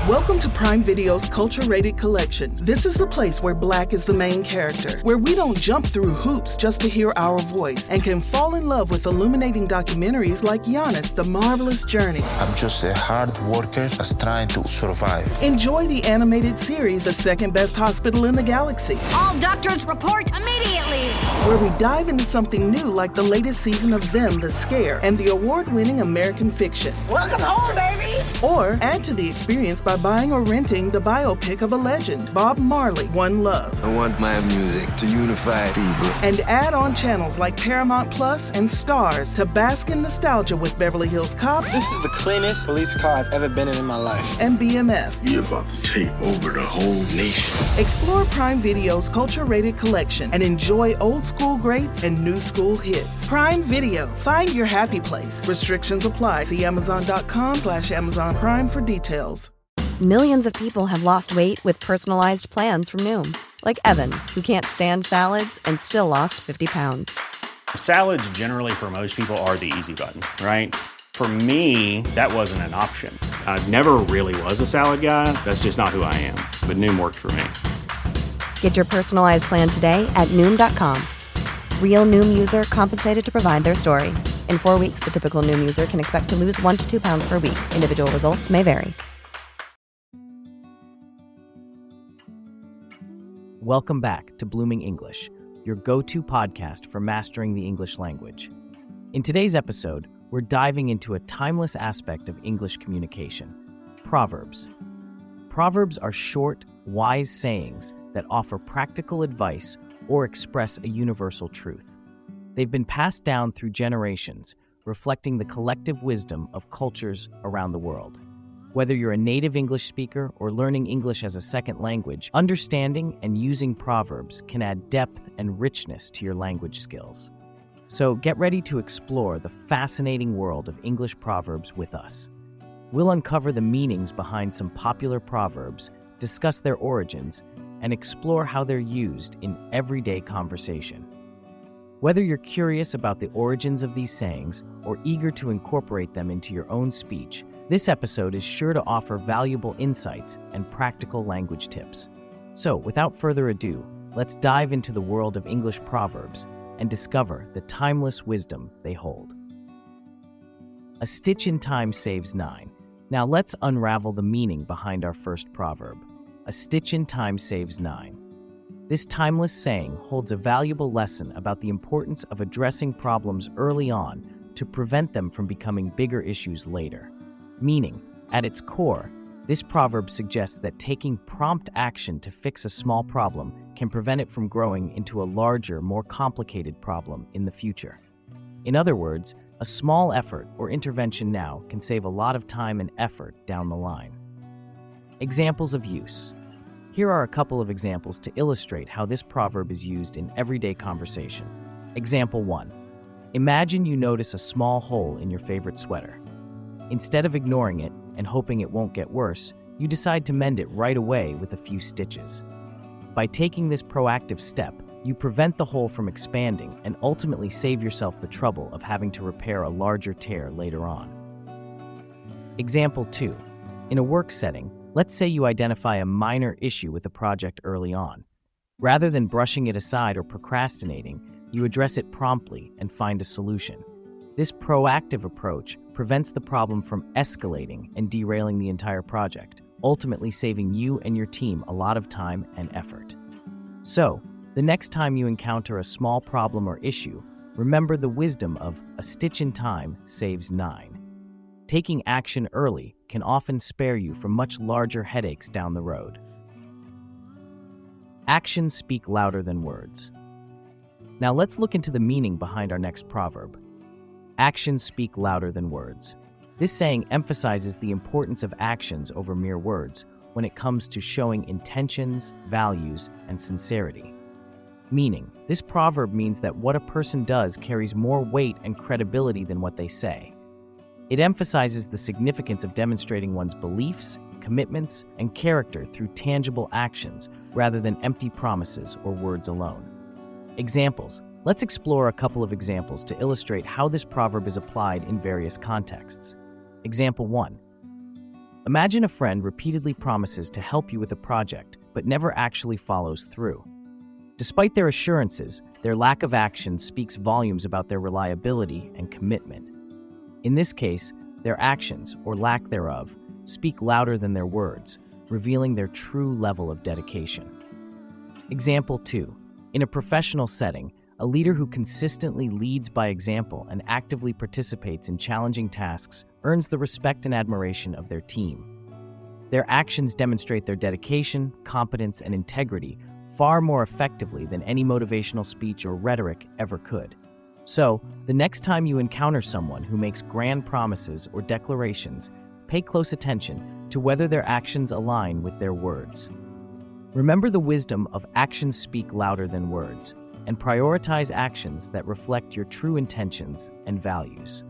Welcome to Prime Video's Culture-Rated Collection. This is the place where Black is the main character, where we don't jump through hoops just to hear our voice, and can fall in love with illuminating documentaries like Giannis, The Marvelous Journey. I'm just a hard worker that's trying to survive. Enjoy the animated series, The Second Best Hospital in the Galaxy. All doctors report immediately! Where we dive into something new like the latest season of Them, The Scare, and the award-winning American Fiction. Welcome home, baby! Or add to the experience by buying or renting the biopic of a legend, Bob Marley, One Love. I want my music to unify people. And add on channels like Paramount Plus and Stars to bask in nostalgia with Beverly Hills Cop. This is the cleanest police car I've ever been in my life. And BMF. We're about to take over the whole nation. Explore Prime Video's Culture-Rated Collection and enjoy old school greats and new school hits. Prime Video. Find your happy place. Restrictions apply. See Amazon.com/Amazon Prime for details. Millions of people have lost weight with personalized plans from Noom. Like Evan, who can't stand salads and still lost 50 pounds. Salads generally for most people are the easy button, right? For me, that wasn't an option. I never really was a salad guy. That's just not who I am. But Noom worked for me. Get your personalized plan today at Noom.com. Real Noom user compensated to provide their story. In 4 weeks, the typical Noom user can expect to lose 1 to 2 pounds per week. Individual results may vary. Welcome back to Blooming English, your go-to podcast for mastering the English language. In today's episode, we're diving into a timeless aspect of English communication, proverbs. Proverbs are short, wise sayings that offer practical advice or express a universal truth. They've been passed down through generations, reflecting the collective wisdom of cultures around the world. Whether you're a native English speaker or learning English as a second language, understanding and using proverbs can add depth and richness to your language skills. So get ready to explore the fascinating world of English proverbs with us. We'll uncover the meanings behind some popular proverbs, discuss their origins, and explore how they're used in everyday conversation. Whether you're curious about the origins of these sayings or eager to incorporate them into your own speech, this episode is sure to offer valuable insights and practical language tips. So, without further ado, let's dive into the world of English proverbs and discover the timeless wisdom they hold. A stitch in time saves 9. Now let's unravel the meaning behind our first proverb. A stitch in time saves 9. This timeless saying holds a valuable lesson about the importance of addressing problems early on to prevent them from becoming bigger issues later. Meaning, at its core, this proverb suggests that taking prompt action to fix a small problem can prevent it from growing into a larger, more complicated problem in the future. In other words, a small effort or intervention now can save a lot of time and effort down the line. Examples of use. Here are a couple of examples to illustrate how this proverb is used in everyday conversation. Example 1. Imagine you notice a small hole in your favorite sweater. Instead of ignoring it and hoping it won't get worse, you decide to mend it right away with a few stitches. By taking this proactive step, you prevent the hole from expanding and ultimately save yourself the trouble of having to repair a larger tear later on. Example 2. In a work setting, let's say you identify a minor issue with a project early on. Rather than brushing it aside or procrastinating, you address it promptly and find a solution. This proactive approach prevents the problem from escalating and derailing the entire project, ultimately saving you and your team a lot of time and effort. So, the next time you encounter a small problem or issue, remember the wisdom of a stitch in time saves 9. Taking action early can often spare you from much larger headaches down the road. Actions speak louder than words. Now let's look into the meaning behind our next proverb. Actions speak louder than words. This saying emphasizes the importance of actions over mere words when it comes to showing intentions, values, and sincerity. Meaning, this proverb means that what a person does carries more weight and credibility than what they say. It emphasizes the significance of demonstrating one's beliefs, commitments, and character through tangible actions rather than empty promises or words alone. Examples. Let's explore a couple of examples to illustrate how this proverb is applied in various contexts. Example 1. Imagine a friend repeatedly promises to help you with a project, but never actually follows through. Despite their assurances, their lack of action speaks volumes about their reliability and commitment. In this case, their actions, or lack thereof, speak louder than their words, revealing their true level of dedication. Example 2. In a professional setting, a leader who consistently leads by example and actively participates in challenging tasks earns the respect and admiration of their team. Their actions demonstrate their dedication, competence, and integrity far more effectively than any motivational speech or rhetoric ever could. So, the next time you encounter someone who makes grand promises or declarations, pay close attention to whether their actions align with their words. Remember the wisdom of actions speak louder than words, and prioritize actions that reflect your true intentions and values.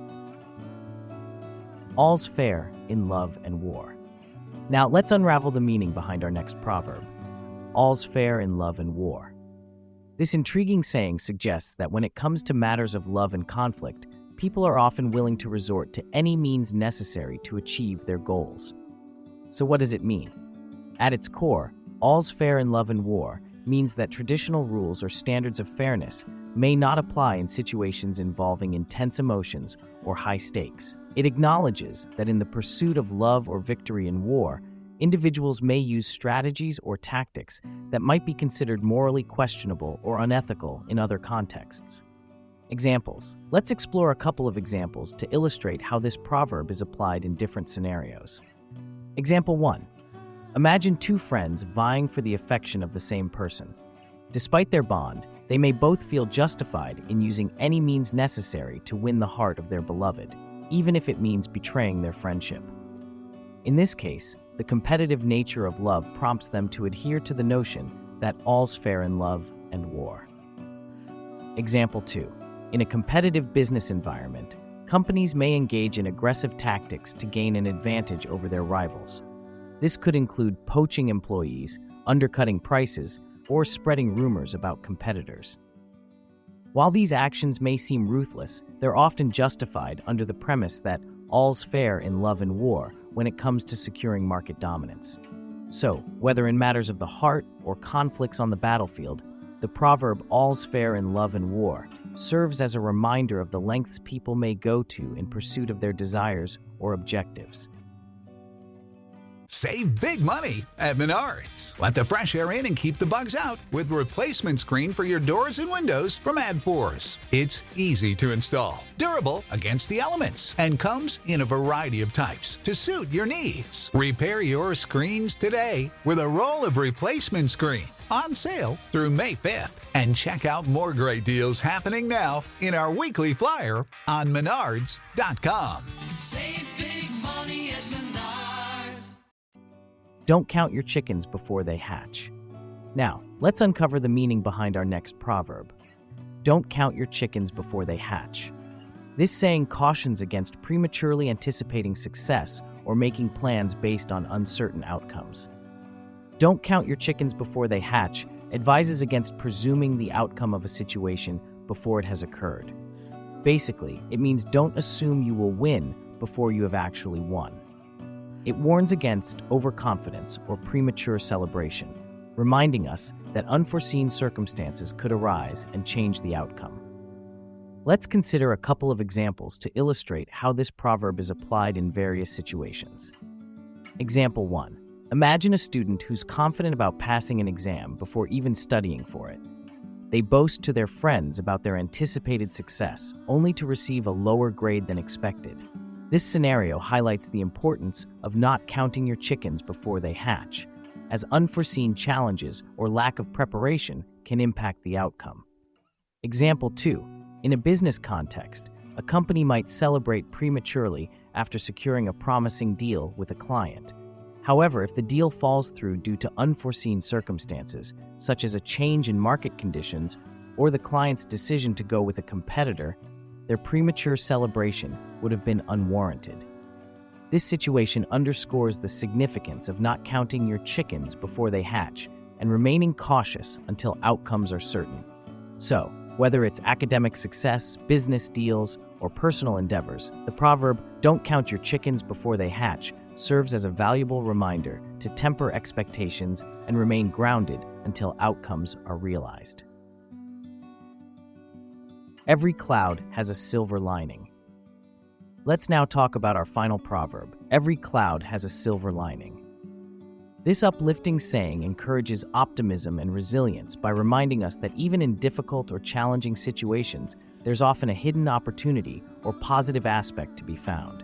All's fair in love and war. Now let's unravel the meaning behind our next proverb. All's fair in love and war. This intriguing saying suggests that when it comes to matters of love and conflict, people are often willing to resort to any means necessary to achieve their goals. So what does it mean? At its core, all's fair in love and war means that traditional rules or standards of fairness may not apply in situations involving intense emotions or high stakes. It acknowledges that in the pursuit of love or victory in war, individuals may use strategies or tactics that might be considered morally questionable or unethical in other contexts. Examples. Let's explore a couple of examples to illustrate how this proverb is applied in different scenarios. Example 1. Imagine two friends vying for the affection of the same person. Despite their bond, they may both feel justified in using any means necessary to win the heart of their beloved, even if it means betraying their friendship. In this case, the competitive nature of love prompts them to adhere to the notion that all's fair in love and war. Example 2. In a competitive business environment, companies may engage in aggressive tactics to gain an advantage over their rivals. This could include poaching employees, undercutting prices, or spreading rumors about competitors. While these actions may seem ruthless, they're often justified under the premise that all's fair in love and war when it comes to securing market dominance. So, whether in matters of the heart or conflicts on the battlefield, the proverb all's fair in love and war serves as a reminder of the lengths people may go to in pursuit of their desires or objectives. Save big money at Menards. Let the fresh air in and keep the bugs out with replacement screen for your doors and windows from AdForce. It's easy to install, durable against the elements, and comes in a variety of types to suit your needs. Repair your screens today with a roll of replacement screen on sale through May 5th. And check out more great deals happening now in our weekly flyer on Menards.com. Save big money at Menards. Don't count your chickens before they hatch. Now, let's uncover the meaning behind our next proverb. Don't count your chickens before they hatch. This saying cautions against prematurely anticipating success or making plans based on uncertain outcomes. Don't count your chickens before they hatch advises against presuming the outcome of a situation before it has occurred. Basically, it means don't assume you will win before you have actually won. It warns against overconfidence or premature celebration, reminding us that unforeseen circumstances could arise and change the outcome. Let's consider a couple of examples to illustrate how this proverb is applied in various situations. Example 1. Imagine a student who's confident about passing an exam before even studying for it. They boast to their friends about their anticipated success, only to receive a lower grade than expected. This scenario highlights the importance of not counting your chickens before they hatch, as unforeseen challenges or lack of preparation can impact the outcome. Example 2. In a business context, a company might celebrate prematurely after securing a promising deal with a client. However, if the deal falls through due to unforeseen circumstances, such as a change in market conditions or the client's decision to go with a competitor, their premature celebration would have been unwarranted. This situation underscores the significance of not counting your chickens before they hatch and remaining cautious until outcomes are certain. So, whether it's academic success, business deals, or personal endeavors, the proverb, "Don't count your chickens before they hatch," serves as a valuable reminder to temper expectations and remain grounded until outcomes are realized. Every cloud has a silver lining. Let's now talk about our final proverb. Every cloud has a silver lining. This uplifting saying encourages optimism and resilience by reminding us that even in difficult or challenging situations, there's often a hidden opportunity or positive aspect to be found.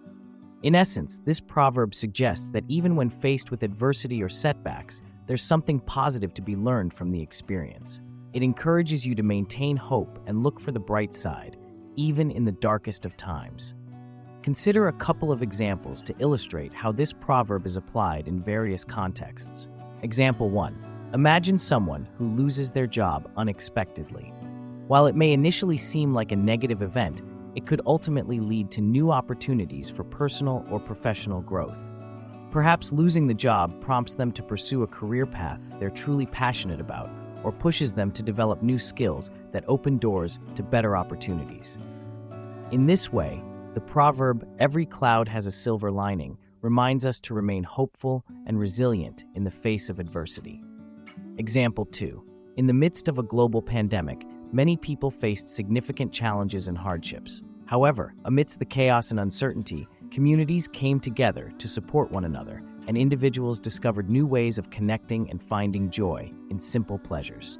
In essence, this proverb suggests that even when faced with adversity or setbacks, there's something positive to be learned from the experience. It encourages you to maintain hope and look for the bright side, even in the darkest of times. Consider a couple of examples to illustrate how this proverb is applied in various contexts. Example 1. Imagine someone who loses their job unexpectedly. While it may initially seem like a negative event, it could ultimately lead to new opportunities for personal or professional growth. Perhaps losing the job prompts them to pursue a career path they're truly passionate about, or pushes them to develop new skills that open doors to better opportunities. In this way, the proverb, "Every cloud has a silver lining," reminds us to remain hopeful and resilient in the face of adversity. Example 2. In the midst of a global pandemic, many people faced significant challenges and hardships. However, amidst the chaos and uncertainty, communities came together to support one another, and individuals discovered new ways of connecting and finding joy in simple pleasures.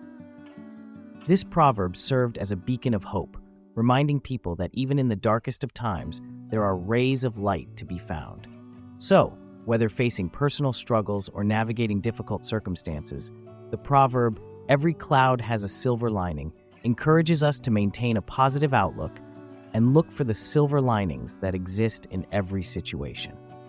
This proverb served as a beacon of hope, reminding people that even in the darkest of times, there are rays of light to be found. So, whether facing personal struggles or navigating difficult circumstances, the proverb, "Every cloud has a silver lining," encourages us to maintain a positive outlook and look for the silver linings that exist in every situation.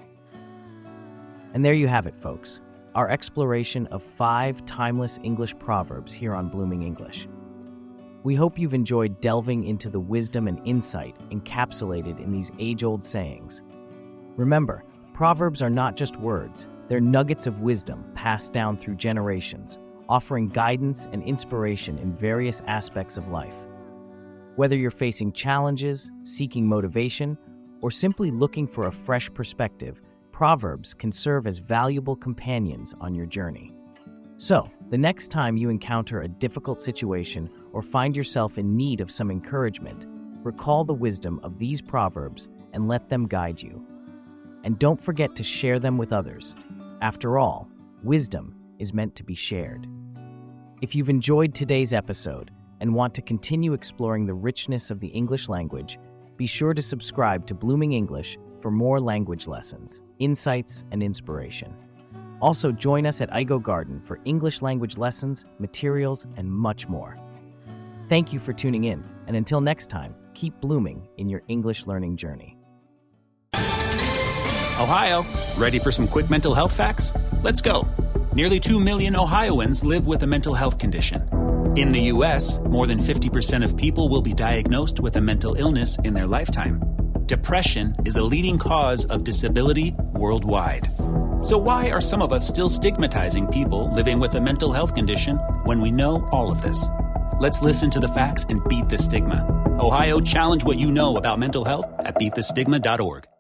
And there you have it, folks, our exploration of 5 timeless English proverbs here on Blooming English. We hope you've enjoyed delving into the wisdom and insight encapsulated in these age-old sayings. Remember, proverbs are not just words, they're nuggets of wisdom passed down through generations, offering guidance and inspiration in various aspects of life. Whether you're facing challenges, seeking motivation, or simply looking for a fresh perspective, proverbs can serve as valuable companions on your journey. So, the next time you encounter a difficult situation or find yourself in need of some encouragement, recall the wisdom of these proverbs and let them guide you. And don't forget to share them with others. After all, wisdom is meant to be shared. If you've enjoyed today's episode and want to continue exploring the richness of the English language, be sure to subscribe to Blooming English for more language lessons, insights, and inspiration. Also, join us at Igo Garden for English language lessons, materials, and much more. Thank you for tuning in, and until next time, keep blooming in your English learning journey. Ohio, ready for some quick mental health facts? Let's go. Nearly 2 million Ohioans live with a mental health condition. In the U.S., more than 50% of people will be diagnosed with a mental illness in their lifetime. Depression is a leading cause of disability worldwide. So why are some of us still stigmatizing people living with a mental health condition when we know all of this? Let's listen to the facts and beat the stigma. Ohio, challenge what you know about mental health at beatthestigma.org.